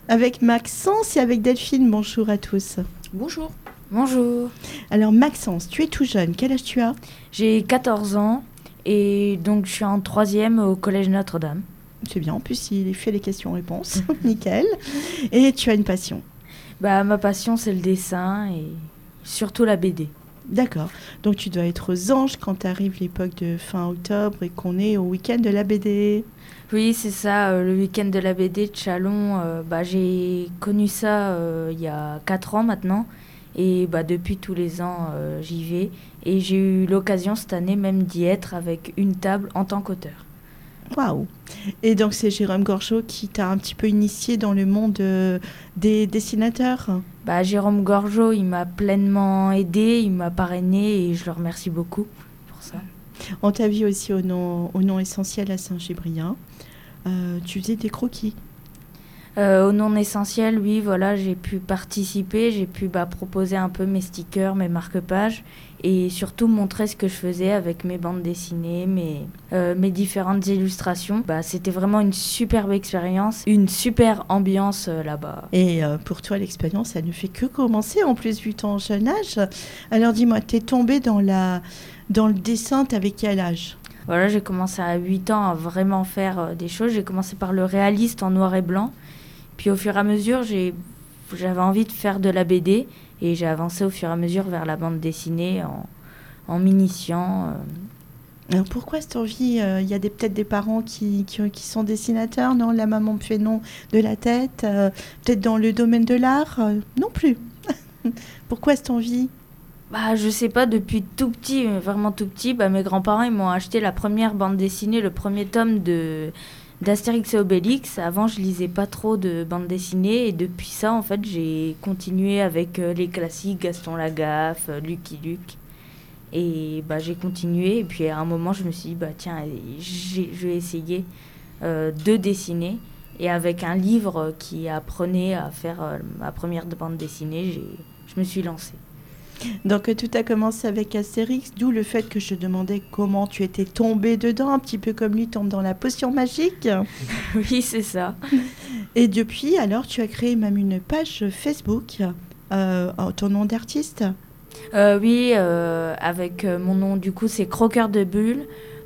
avec Maxence et avec Delphine. Bonjour à tous. Bonjour. Bonjour. Alors Maxence, tu es tout jeune. Quel âge tu as ? J'ai 14 ans et donc je suis en 3e au Collège Notre-Dame. C'est bien, en plus il fait les questions-réponses. Nickel. Et tu as une passion ? Ma passion c'est le dessin et surtout la BD. D'accord. Donc tu dois être aux anges quand arrive l'époque de fin octobre et qu'on est au week-end de la BD. Oui, c'est ça, le week-end de la BD de Châlons. J'ai connu ça il y a 4 ans maintenant. Et depuis tous les ans, j'y vais. Et j'ai eu l'occasion cette année même d'y être avec une table en tant qu'auteur. Waouh! Et donc c'est Jérôme Gorgeau qui t'a un petit peu initié dans le monde des dessinateurs? Jérôme Gorgeau, il m'a pleinement aidé, il m'a parrainé et je le remercie beaucoup pour ça. On t'a vu aussi au nom essentiel à Saint-Gébrien. Tu faisais des croquis. Au non essentiel, oui, voilà, j'ai pu participer, j'ai pu proposer un peu mes stickers, mes marque-pages et surtout montrer ce que je faisais avec mes bandes dessinées, mes différentes illustrations. C'était vraiment une superbe expérience, une super ambiance là-bas. Et pour toi, l'expérience, elle ne fait que commencer, en plus, vu ton jeune âge. Alors dis-moi, t'es tombée dans le dessin, t'avais quel âge ? Voilà, j'ai commencé à 8 ans à vraiment faire des choses. J'ai commencé par le réaliste en noir et blanc. Puis au fur et à mesure, j'avais envie de faire de la BD et j'ai avancé au fur et à mesure vers la bande dessinée en m'initiant. Alors pourquoi cette envie ? Il y a peut-être des parents qui sont dessinateurs, non ? La maman me fait non de la tête. Peut-être dans le domaine de l'art ? Non plus. Pourquoi cette envie ? Je sais pas, depuis tout petit, vraiment tout petit, mes grands-parents ils m'ont acheté la première bande dessinée, le premier tome d'Astérix et Obélix. Avant, je lisais pas trop de bande dessinée et depuis ça, en fait, j'ai continué avec les classiques, Gaston Lagaffe, Lucky Luke. Et j'ai continué et puis à un moment, je me suis dit, tiens, je vais essayer de dessiner. Et avec un livre qui apprenait à faire ma première bande dessinée, je me suis lancée. Donc tout a commencé avec Astérix, d'où le fait que je demandais comment tu étais tombée dedans, un petit peu comme lui tombe dans la potion magique. Oui, c'est ça. Et depuis, alors, tu as créé même une page Facebook en ton nom d'artiste. Oui, avec mon nom, du coup, c'est Croqueur de Bulles,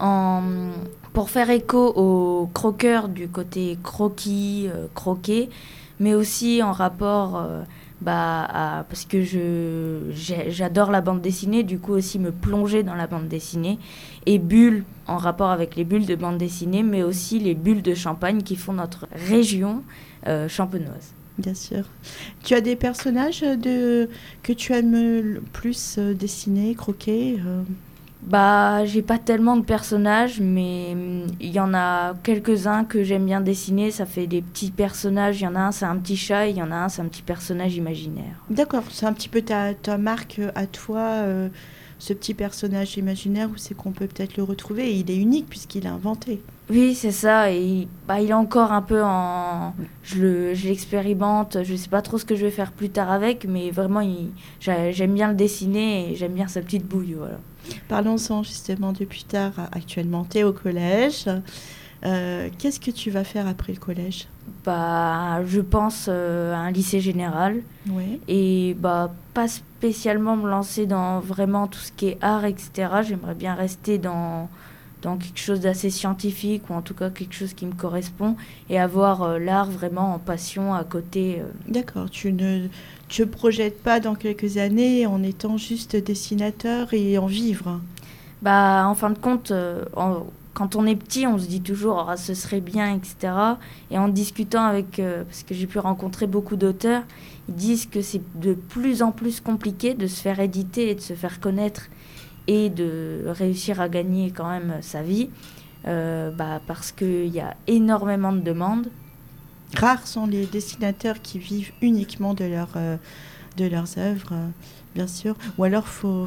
pour faire écho au croqueur du côté croquis, croquer, mais aussi en rapport... parce que j'adore la bande dessinée, du coup aussi me plonger dans la bande dessinée, et bulles en rapport avec les bulles de bande dessinée, mais aussi les bulles de champagne qui font notre région champenoise. Bien sûr. Tu as des personnages que tu aimes le plus dessiner, croquer J'ai pas tellement de personnages, mais il y en a quelques-uns que j'aime bien dessiner. Ça fait des petits personnages. Il y en a un, c'est un petit chat, et il y en a un, c'est un petit personnage imaginaire. D'accord, c'est un petit peu ta marque à toi, ce petit personnage imaginaire, où c'est qu'on peut peut-être le retrouver. Et il est unique puisqu'il est inventé. Oui, c'est ça. Et il est encore un peu en... Je l'expérimente. Je sais pas trop ce que je vais faire plus tard avec, mais vraiment, j'aime bien le dessiner et j'aime bien sa petite bouille, voilà. Parlons-en justement de plus tard. Actuellement, tu es au collège. Qu'est-ce que tu vas faire après le collège ? Je pense à un lycée général. Oui. Et pas spécialement me lancer dans vraiment tout ce qui est art, etc. J'aimerais bien rester dans quelque chose d'assez scientifique ou en tout cas quelque chose qui me correspond et avoir l'art vraiment en passion à côté. D'accord, tu ne te projettes pas dans quelques années en étant juste dessinateur et en vivre ? En fin de compte, quand on est petit, on se dit toujours ce serait bien, etc. Et en discutant avec, parce que j'ai pu rencontrer beaucoup d'auteurs, ils disent que c'est de plus en plus compliqué de se faire éditer et de se faire connaître et de réussir à gagner quand même sa vie, parce qu'il y a énormément de demandes. Rares sont les dessinateurs qui vivent uniquement de leurs œuvres. bien sûr. Ou alors,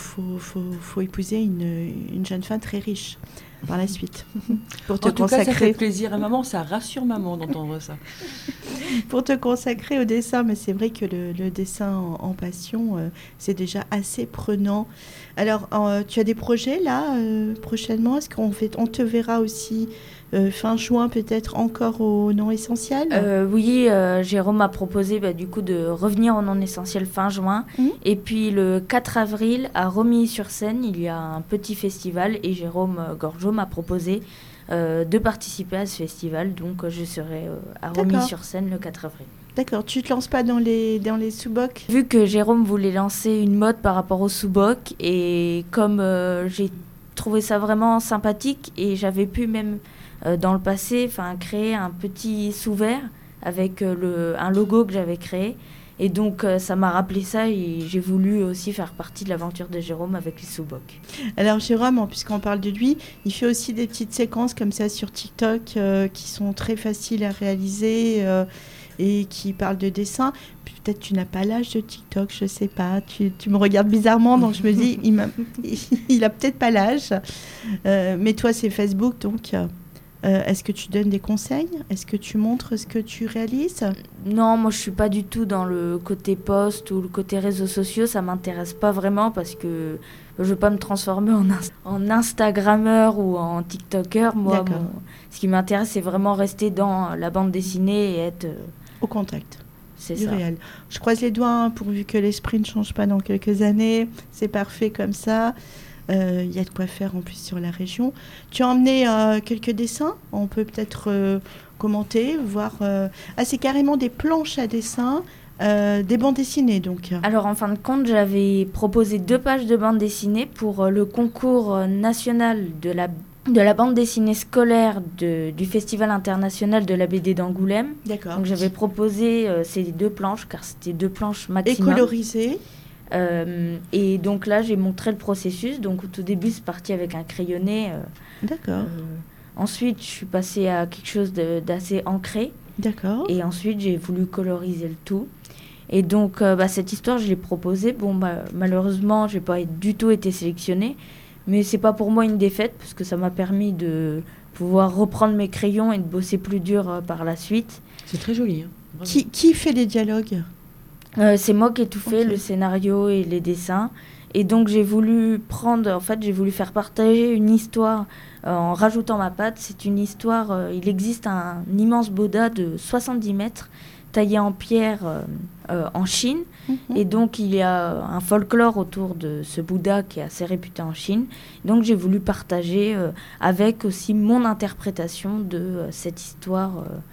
faut épouser une jeune femme très riche par la suite pour te En tout cas, ça consacrer. fait plaisir à maman, ça rassure maman d'entendre ça. Pour te consacrer au dessin, mais c'est vrai que le dessin en passion, c'est déjà assez prenant. Alors, tu as des projets là prochainement? Est-ce on te verra aussi fin juin peut-être encore au non essentiel? Oui, Jérôme m'a proposé du coup de revenir au non essentiel fin juin. Et puis le 4 avril, à Romilly-sur-Seine, il y a un petit festival et Jérôme Gorgeau m'a proposé de participer à ce festival. Donc je serai à Romilly-sur-Seine le 4 avril. D'accord, tu te lances pas dans les sous-bocs? Vu que Jérôme voulait lancer une mode par rapport au sous-boc et comme j'ai trouvé ça vraiment sympathique et j'avais pu même dans le passé créer un petit sous-verre avec un logo que j'avais créé. Et donc, ça m'a rappelé ça et j'ai voulu aussi faire partie de l'aventure de Jérôme avec les sous-bocs. Alors, Jérôme, puisqu'on parle de lui, il fait aussi des petites séquences comme ça sur TikTok qui sont très faciles à réaliser et qui parlent de dessin. Peut-être tu n'as pas l'âge de TikTok, je ne sais pas. Tu me regardes bizarrement, donc je me dis, il a peut-être pas l'âge. Mais toi, c'est Facebook, donc... est-ce que tu donnes des conseils? Est-ce que tu montres ce que tu réalises? Non, moi je suis pas du tout dans le côté post ou le côté réseaux sociaux, ça m'intéresse pas vraiment parce que je veux pas me transformer en Instagrammeur ou en TikToker. Moi, ce qui m'intéresse, c'est vraiment rester dans la bande dessinée et être au contact. C'est du ça. Réel. Je croise les doigts pourvu que l'esprit ne change pas dans quelques années. C'est parfait comme ça. Il y a de quoi faire en plus sur la région. Tu as emmené quelques dessins. On peut peut-être commenter, voir. C'est carrément des planches à dessin, des bandes dessinées donc. Alors en fin de compte, j'avais proposé 2 pages de bande dessinée pour le concours national de la bande dessinée scolaire du Festival international de la BD d'Angoulême. D'accord. Donc j'avais proposé ces 2 planches, car c'était 2 planches maximum. Et colorisées. Et donc là, j'ai montré le processus. Donc au tout début, c'est parti avec un crayonné. D'accord. Ensuite, je suis passée à quelque chose d'assez ancré. D'accord. Et ensuite, j'ai voulu coloriser le tout. Et donc, cette histoire, je l'ai proposée. Malheureusement, je n'ai pas du tout été sélectionnée. Mais c'est pas pour moi une défaite, parce que ça m'a permis de pouvoir reprendre mes crayons et de bosser plus dur par la suite. C'est très joli. Hein. Qui fait les dialogues? C'est moi qui ai tout fait, le scénario et les dessins. Et donc j'ai voulu faire partager une histoire en rajoutant ma patte. C'est une histoire, il existe un immense Bouddha de 70 mètres taillé en pierre en Chine. Et donc il y a un folklore autour de ce Bouddha qui est assez réputé en Chine. Donc j'ai voulu partager avec aussi mon interprétation de cette histoire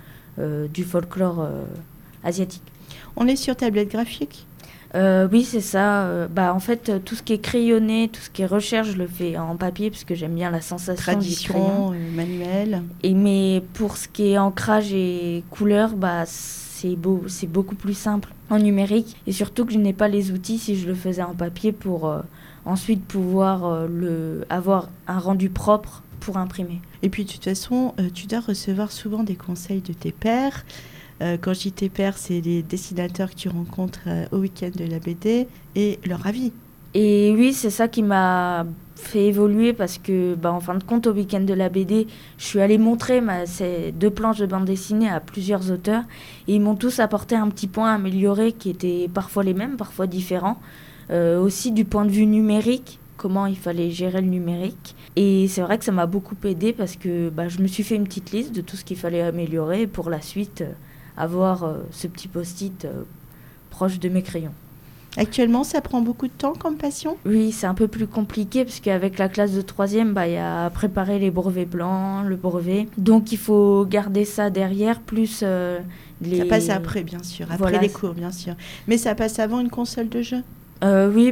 du folklore asiatique. On est sur tablette graphique? Oui, c'est ça. En fait, tout ce qui est crayonné, tout ce qui est recherche, je le fais en papier parce que j'aime bien la sensation du crayon. Manuel. Mais pour ce qui est ancrage et couleur, c'est beaucoup plus simple en numérique. Et surtout que je n'ai pas les outils si je le faisais en papier pour ensuite pouvoir avoir un rendu propre pour imprimer. Et puis de toute façon, tu dois recevoir souvent des conseils de tes pairs. Quand je dis tes pairs, c'est les dessinateurs que tu rencontres au week-end de la BD et leur avis. Et oui, c'est ça qui m'a fait évoluer parce que, en fin de compte, au week-end de la BD, je suis allée montrer ces 2 planches de bande dessinée à plusieurs auteurs et ils m'ont tous apporté un petit point amélioré qui était parfois les mêmes, parfois différents. Aussi du point de vue numérique, comment il fallait gérer le numérique. Et c'est vrai que ça m'a beaucoup aidé parce que je me suis fait une petite liste de tout ce qu'il fallait améliorer et pour la suite avoir ce petit post-it proche de mes crayons. Actuellement, ça prend beaucoup de temps comme passion? Oui, c'est un peu plus compliqué parce qu'avec la classe de 3e, il y a à préparer les brevets blancs, le brevet. Donc il faut garder ça derrière, plus Ça passe après, bien sûr, après les cours, bien sûr. Mais ça passe avant une console de jeu? Oui,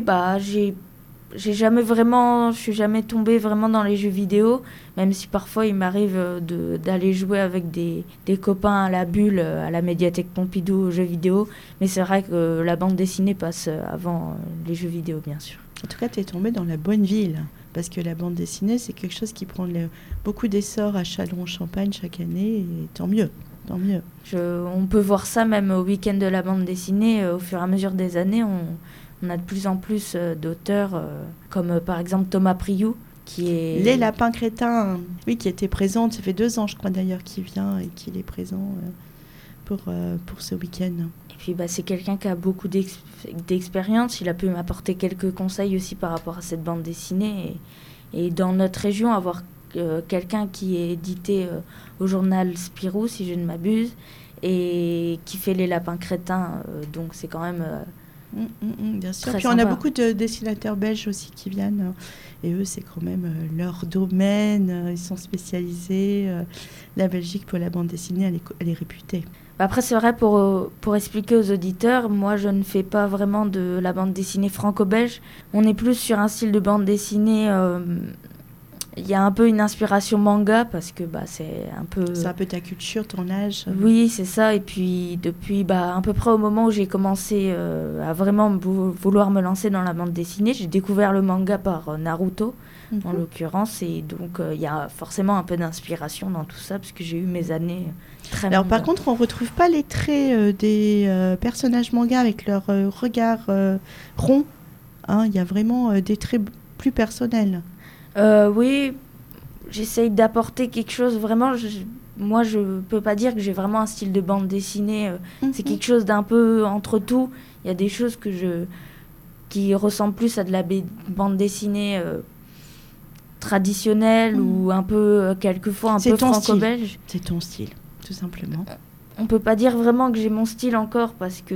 je suis jamais tombée vraiment dans les jeux vidéo, même si parfois il m'arrive d'aller jouer avec des copains à la bulle, à la médiathèque Pompidou aux jeux vidéo. Mais c'est vrai que la bande dessinée passe avant les jeux vidéo, bien sûr. En tout cas, tu es tombée dans la bonne ville, parce que la bande dessinée, c'est quelque chose qui prend beaucoup d'essor à Châlons-en-Champagne chaque année, et tant mieux. Tant mieux. On peut voir ça même au week-end de la bande dessinée. Au fur et à mesure des années, on a de plus en plus d'auteurs, comme par exemple Thomas Priou, qui est... Les lapins crétins, oui, qui était présente, ça fait 2 ans, je crois d'ailleurs, qu'il vient et qu'il est présent pour ce week-end. Et puis c'est quelqu'un qui a beaucoup d'expérience, il a pu m'apporter quelques conseils aussi par rapport à cette bande dessinée. Et dans notre région, avoir quelqu'un qui est édité au journal Spirou, si je ne m'abuse, et qui fait les lapins crétins, donc c'est quand même... bien sûr. Très Puis on a sympa. beaucoup de dessinateurs belges aussi qui viennent. Et eux, c'est quand même leur domaine. Ils sont spécialisés. La Belgique, pour la bande dessinée, elle est réputée. Après, c'est vrai, pour expliquer aux auditeurs, moi, je ne fais pas vraiment de la bande dessinée franco-belge. On est plus sur un style de bande dessinée... Il y a un peu une inspiration manga, parce que c'est un peu... C'est un peu ta culture, ton âge. Oui, c'est ça. Et puis, depuis à peu près au moment où j'ai commencé à vraiment vouloir me lancer dans la bande dessinée, j'ai découvert le manga par Naruto, en l'occurrence. Et donc, il y a forcément un peu d'inspiration dans tout ça, parce que j'ai eu mes années très Alors, manga. par contre, on ne retrouve pas les traits des personnages manga avec leur regard rond. Hein, il y a vraiment des traits plus personnels. Oui, j'essaye d'apporter quelque chose vraiment... Moi, je peux pas dire que j'ai vraiment un style de bande dessinée. C'est quelque chose d'un peu entre tout. Il y a des choses qui ressemblent plus à de la bande dessinée traditionnelle ou un peu, quelquefois, un peu franco-belge. C'est ton style, tout simplement. On peut pas dire vraiment que j'ai mon style encore, parce que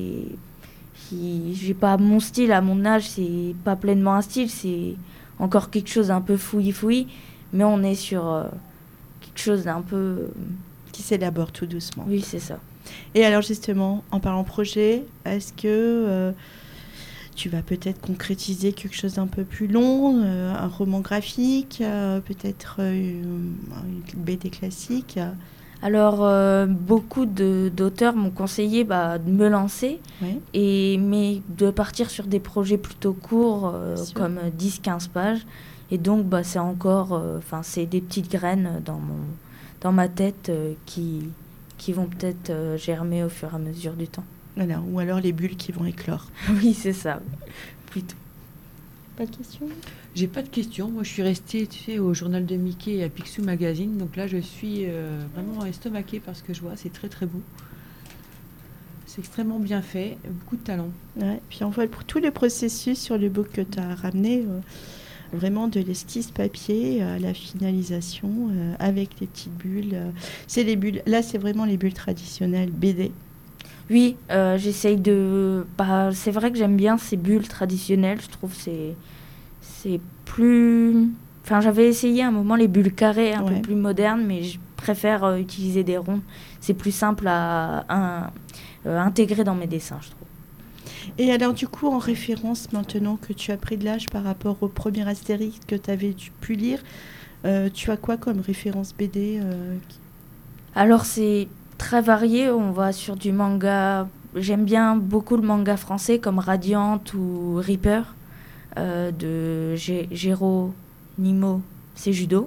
j'ai pas mon style à mon âge, c'est pas pleinement un style, c'est encore quelque chose d'un peu fouillis, mais on est sur quelque chose d'un peu... Qui s'élabore tout doucement. Oui, c'est ça. Et alors justement, en parlant projet, est-ce que tu vas peut-être concrétiser quelque chose d'un peu plus long, un roman graphique, peut-être une BD classique? Alors, beaucoup d'auteurs m'ont conseillé de me lancer, oui. mais de partir sur des projets plutôt courts, comme 10-15 pages. Et donc, c'est encore... c'est des petites graines dans ma tête qui vont peut-être germer au fur et à mesure du temps. Voilà, ou alors les bulles qui vont éclore. Oui, c'est ça, plutôt. Pas de questions ? J'ai pas de questions. Moi, je suis restée au journal de Mickey et à Picsou Magazine. Donc là, je suis vraiment estomaquée par ce que je vois. C'est très, très beau. C'est extrêmement bien fait. Beaucoup de talent. Ouais, puis on voit tout le processus sur le book que tu as ramené. Vraiment de l'esquisse papier à la finalisation avec les petites bulles. C'est les bulles. Là, c'est vraiment les bulles traditionnelles BD. Oui, j'essaye de... c'est vrai que j'aime bien ces bulles traditionnelles. Je trouve que c'est plus... Enfin, j'avais essayé à un moment les bulles carrées, un peu plus modernes, mais je préfère utiliser des rondes. C'est plus simple à intégrer dans mes dessins, je trouve. Et alors, du coup, en référence, maintenant que tu as pris de l'âge par rapport au premier Astérix que tu avais pu lire, tu as quoi comme référence BD Alors, c'est très varié. On va sur du manga. J'aime bien beaucoup le manga français comme Radiante ou Reaper de Géronimo Cejudo.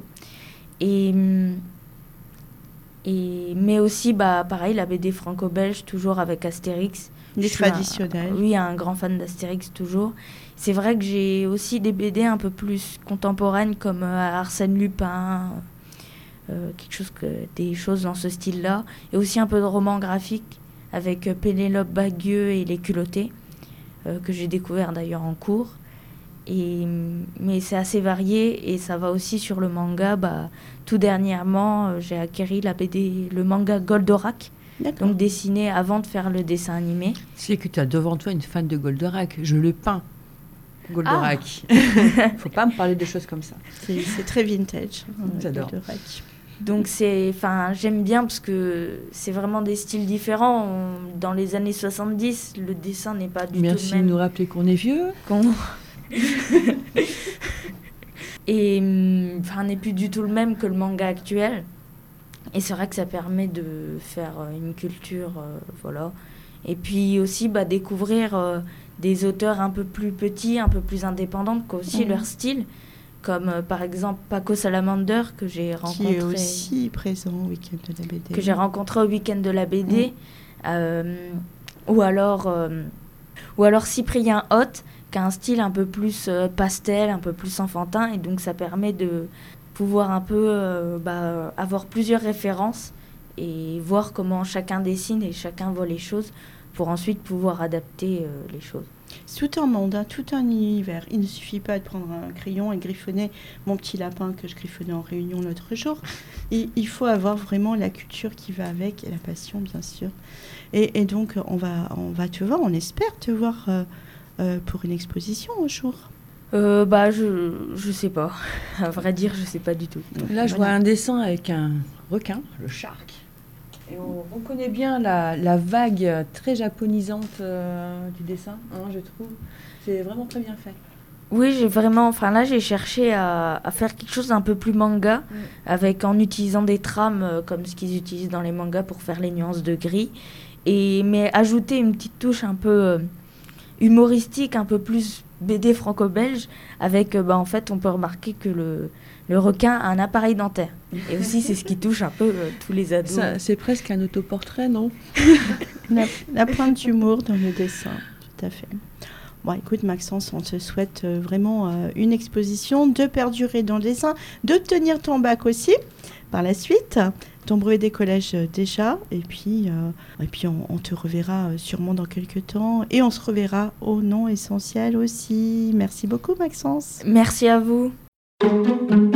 Mais aussi, pareil, la BD franco-belge, toujours avec Astérix. Les traditionnels. Oui, un grand fan d'Astérix, toujours. C'est vrai que j'ai aussi des BD un peu plus contemporaines, comme Arsène Lupin, des choses dans ce style-là. Et aussi un peu de roman graphique, avec Pénélope Bagieux et Les Culottés, que j'ai découvert d'ailleurs en cours. Mais c'est assez varié, et ça va aussi sur le manga. Tout dernièrement, j'ai acquis le manga Goldorak, donc dessiné avant de faire le dessin animé. C'est que tu as devant toi une fan de Goldorak. Je le peins, Goldorak. Faut pas me parler de choses comme ça. C'est très vintage. J'adore. Goldorak. Donc j'aime bien, parce que c'est vraiment des styles différents. Dans les années 70, le dessin n'est pas du tout le même. Merci de nous rappeler qu'on est vieux. Et n'est plus du tout le même que le manga actuel. Et c'est vrai que ça permet de faire une culture, voilà. Et puis aussi découvrir des auteurs un peu plus petits, un peu plus indépendants, qui ont aussi leur style, comme par exemple Paco Salamander, que j'ai rencontré. Qui est aussi présent au week-end de la BD. Que j'ai rencontré au week-end de la BD. Ou alors Ou alors Cyprien Hott, qui a un style un peu plus pastel, un peu plus enfantin, et donc ça permet de pouvoir un peu avoir plusieurs références et voir comment chacun dessine et chacun voit les choses pour ensuite pouvoir adapter les choses. C'est tout un monde, hein, tout un univers. Il ne suffit pas de prendre un crayon et griffonner mon petit lapin que je griffonnais en réunion l'autre jour. Il faut avoir vraiment la culture qui va avec et la passion, bien sûr. Et donc, on va te voir, on espère te voir pour une exposition un jour. Je sais pas. À vrai dire, je sais pas du tout. Là, je vois un dessin avec un requin, le shark. Et on reconnaît bien la vague très japonisante du dessin, hein, je trouve. C'est vraiment très bien fait. Oui, j'ai cherché à faire quelque chose d'un peu plus manga, en utilisant des trames comme ce qu'ils utilisent dans les mangas pour faire les nuances de gris, mais ajouter une petite touche un peu humoristique, un peu plus BD franco-belge, avec, en fait, on peut remarquer que le requin a un appareil dentaire. Et aussi, c'est ce qui touche un peu tous les ados. Ça, c'est presque un autoportrait, non? La pointe d'humour dans le dessin, tout à fait. Bon, écoute, Maxence, on te souhaite vraiment une exposition, de perdurer dans le dessin, de tenir ton bac aussi par la suite, ton brevet des collèges déjà, et puis on te reverra sûrement dans quelques temps, et on se reverra au nom essentiel aussi. Merci beaucoup, Maxence. Merci à vous.